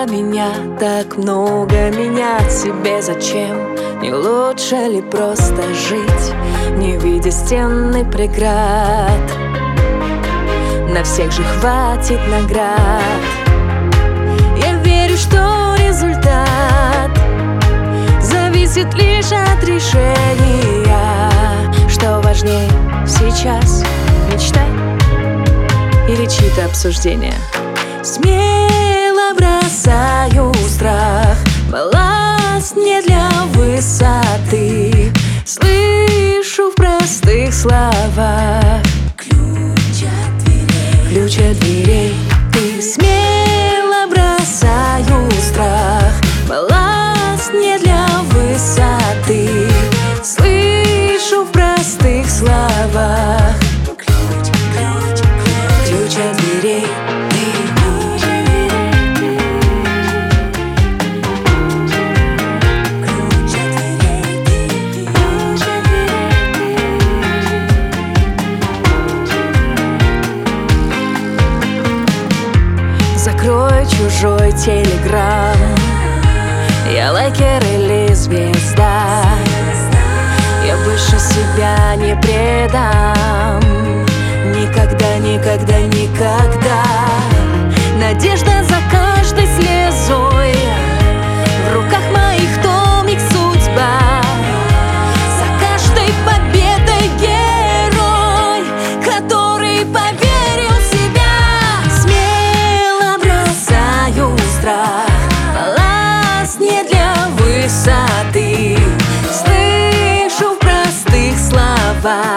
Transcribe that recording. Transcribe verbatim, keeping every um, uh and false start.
для меня так много менять себе зачем? Не лучше ли просто жить, не видя стен и преград? На всех же хватит наград. Я верю, что результат зависит лишь от решения. Что важнее сейчас, мечта или чьи-то обсуждения? Смело бросаю страх, балласт не для высоты. Слышу в простых словах ключ от дверей, ключ от дверей. Ты смело бросаю страх, балласт не для высоты. Слышу в простых словах ключ, ключ, ключ, ключ от дверей. Закрой чужой телеграм, я лайкер или звезда. Я больше себя не предам. Никогда, никогда, никогда. Надежда за каждой слезой, в руках моих томик судьба. За каждой победой герой, который поверил в себя. Смело бросаю страх, балласт не для высоты. Слышу в простых словах